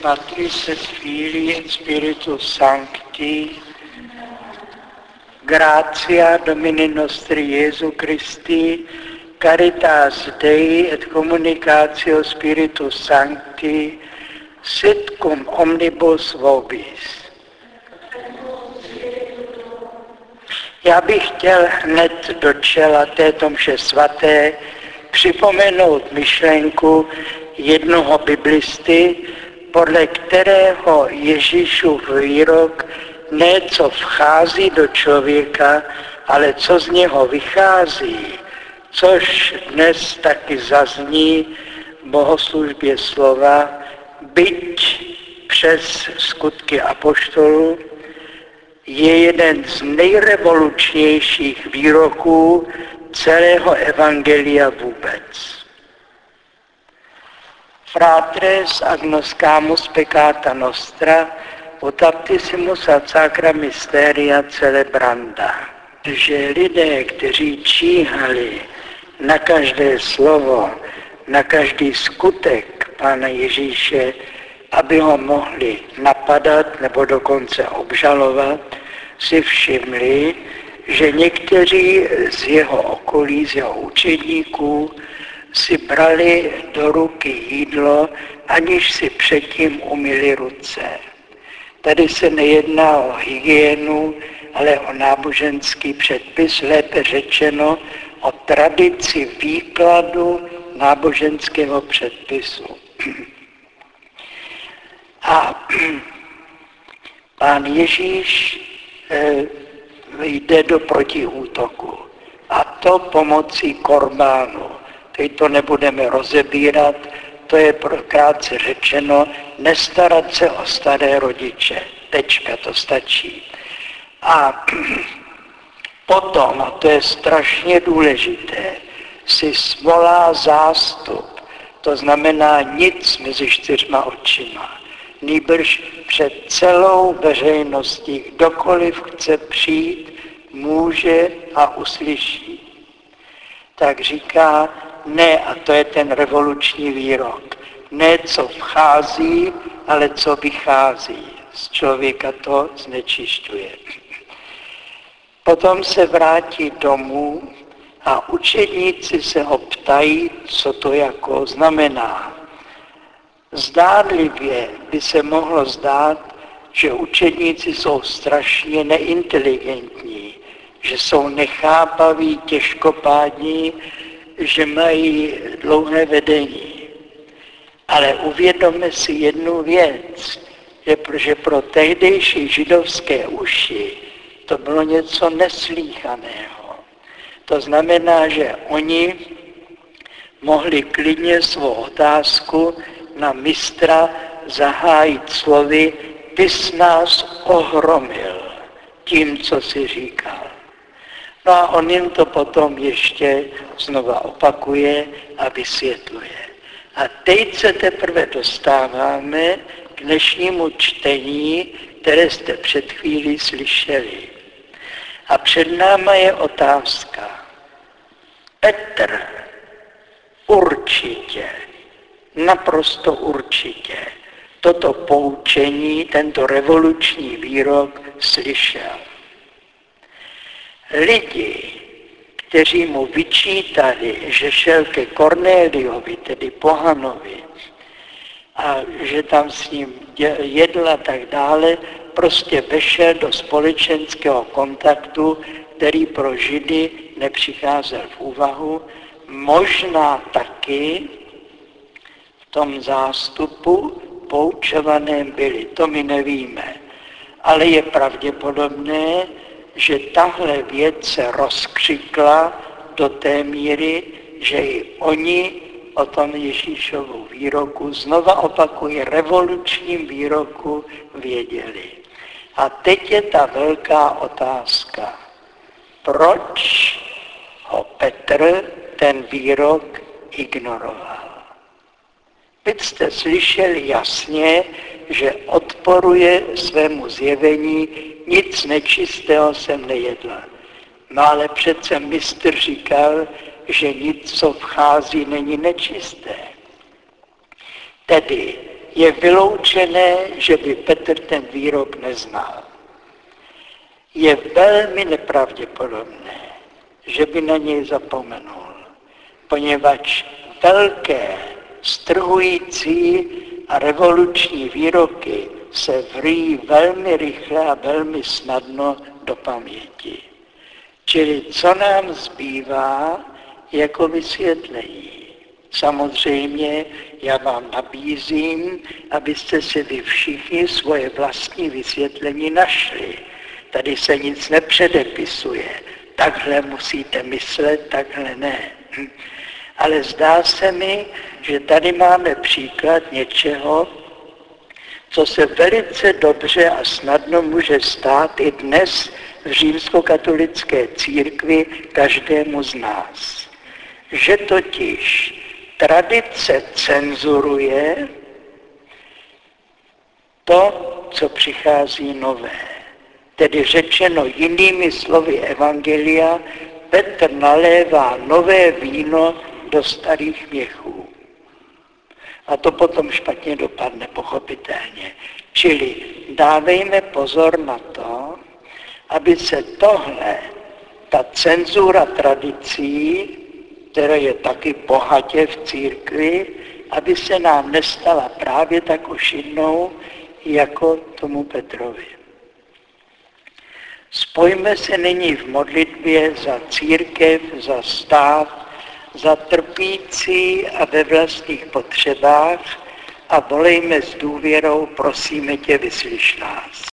Patris et Filii et Spiritus Sancti, gratia Domini nostri Iesu Christi, caritas Dei et communicatio Spiritus Sancti, sit cum omnibus vobis. Já bych chtěl hned do čela této mše svaté připomenout myšlenku jednoho biblisty, podle kterého Ježíšův výrok ne co vchází do člověka, ale co z něho vychází, což dnes taky zazní v bohoslužbě slova, byť přes skutky apoštolů, je jeden z nejrevolučnějších výroků celého evangelia vůbec. Fratres agnoscamus peccata nostra, ut aptissimus ad sacra mysteria celebranda. Že lidé, kteří číhali na každé slovo, na každý skutek Pána Ježíše, aby ho mohli napadat nebo dokonce obžalovat, si všimli, že někteří z jeho okolí, z jeho učedníků, si brali do ruky jídlo, aniž si předtím umyli ruce. Tady se nejedná o hygienu, ale o náboženský předpis, lépe řečeno o tradici výkladu náboženského předpisu. A Pán Ježíš jde do protiútoku. A to pomocí korbánu. Teď to nebudeme rozebírat, to je krátce řečeno, nestarat se o staré rodiče. Tečka, to stačí. A potom, a to je strašně důležité, si svolá zástup. To znamená nic mezi čtyřma očima. Nýbrž před celou veřejností, kdokoliv chce přijít, může a uslyší. Tak říká, ne, a to je ten revoluční výrok, ne co vchází, ale co vychází. Z člověka to znečišťuje. Potom se vrátí domů a učedníci se ho ptají, co to jako znamená. Zdánlivě by se mohlo zdát, že učedníci jsou strašně neinteligentní, že jsou nechápaví, těžkopádní, že mají dlouhé vedení. Ale uvědomme si jednu věc, že pro tehdejší židovské uši to bylo něco neslýchaného. To znamená, že oni mohli klidně svou otázku na mistra zahájit slovy, ty jsi nás ohromil tím, co jsi říkal. No a on jim to potom ještě znova opakuje a vysvětluje. A teď se teprve dostáváme k dnešnímu čtení, které jste před chvílí slyšeli. A před náma je otázka. Petr určitě, naprosto určitě, toto poučení, tento revoluční výrok slyšel. Lidi, kteří mu vyčítali, že šel ke Kornéliovi, tedy pohanovi, a že tam s ním jedl a tak dále, prostě vešel do společenského kontaktu, který pro Židy nepřicházel v úvahu, možná taky v tom zástupu poučovaném byli, to my nevíme. Ale je pravděpodobné, že tahle věc se rozkřikla do té míry, že i oni o tom Ježíšovu výroku, znova opakuji, revolučním výroku věděli. A teď je ta velká otázka. Proč ho Petr ten výrok ignoroval? Teď jste slyšeli jasně, že odporuje svému zjevení, nic nečistého jsem nejedl. No ale přece mistr říkal, že nic, co vchází, není nečisté. Tedy je vyloučené, že by Petr ten výrok neznal. Je velmi nepravděpodobné, že by na něj zapomenul, poněvadž velké, strhující a revoluční výroky se vrýjí velmi rychle a velmi snadno do paměti. Čili co nám zbývá jako vysvětlení? Samozřejmě já vám nabízím, abyste si vy všichni svoje vlastní vysvětlení našli. Tady se nic nepředepisuje. Takhle musíte myslet, takhle ne. Ale zdá se mi, že tady máme příklad něčeho, co se velice dobře a snadno může stát i dnes v římskokatolické církvi každému z nás. Že totiž tradice cenzuruje to, co přichází nové. Tedy řečeno jinými slovy evangelia, Petr nalévá nové víno do starých měchů. A to potom špatně dopadne, pochopitelně. Čili dávejme pozor na to, aby se tohle, ta cenzura tradicí, která je taky bohatě v církvi, aby se nám nestala právě tak ošidnou, jako tomu Petrovi. Spojme se nyní v modlitbě za církev, za stát, za trpící a ve vlastních potřebách a volejme s důvěrou, prosíme tě, vyslyš nás.